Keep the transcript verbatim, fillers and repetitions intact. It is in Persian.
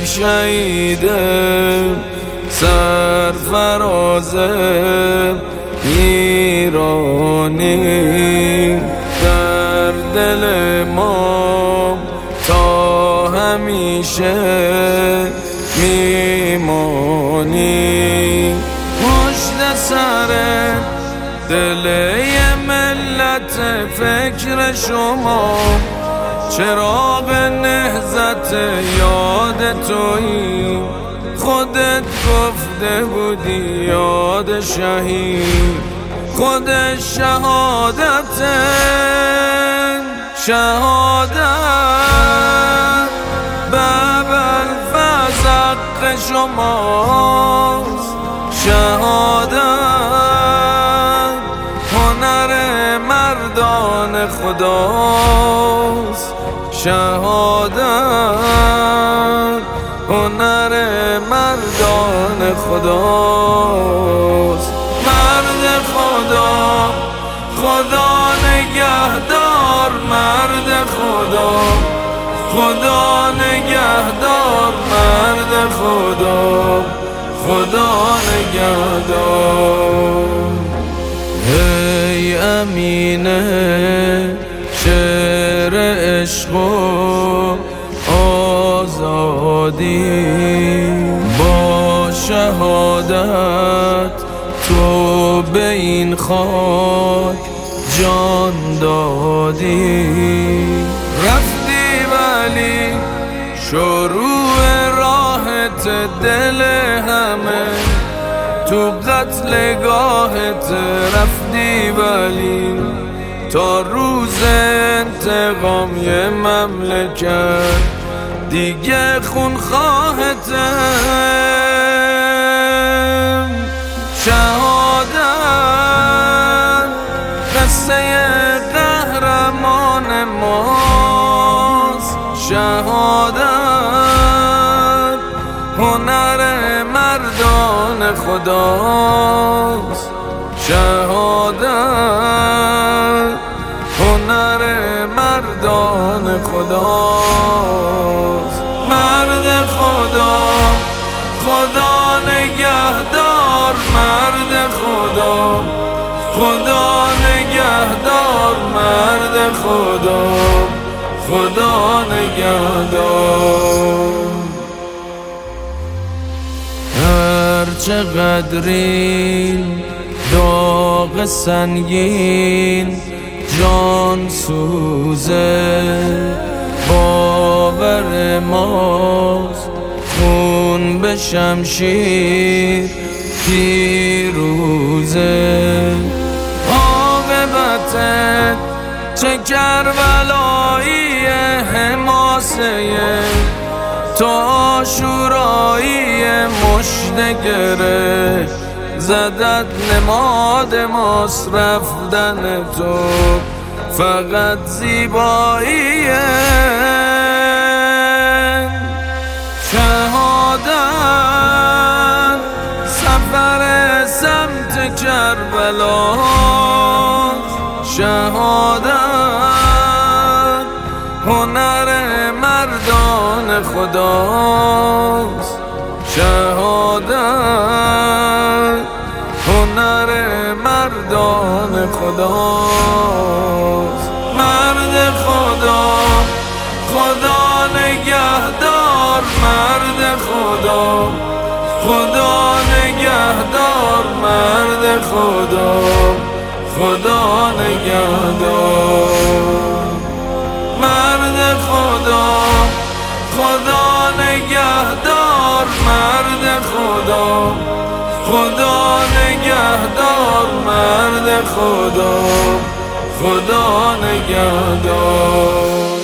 شهیده سرفراز ایرانی در دل ما تا همیشه میمانی. پشت سر دل یه ملت فکر شما چراغ نهضت یاد تویی. خودت گفته بودی یاد شهید خودت شهادت شهادت باب الفزق شماست. شهادت هنر مردان خداست. شهادت هنر مردان خداست. مرد خدا خدا نگهدار مرد خدا خدا نگهدار مرد خدا خدا نگهدار. ای امینه شعر عشق و آزادی با شهادت تو به این خاک جان دادی. رفتی ولی شروع راحت دل همه تو قتلگاهت رفتی ولی تا روز انتقام یه مملکت دیگه خون خواهته. شهادت قصه قهرمان ماست. شهادت هنر مردان خداست. شهادت هنر مردان خداست. مرد خدا خدا نگهدار مرد خدا خدا نگهدار مرد خدا خدا نگهدار. هر چقدر داغ سنگین جان سوزه باور ماست. خون به شمشیر پیروزه. عاقبتت چه کربلایی حماسه تو عاشورایی مشنگره زدت نماد ماست. رفتن تو فقط زیباییه. شهادت سفر سمت کربلا. شهادت هنر مردان خداست. شهادت هنر مردان خداست. مرد خدا خدا نگهدار مرد خدا خدا نگهدار مرد خدا خدا نگهدار. مرد خدا خدا نگهدار مرد خدا خدا نگهدار مرد خدا خدا نگهدار.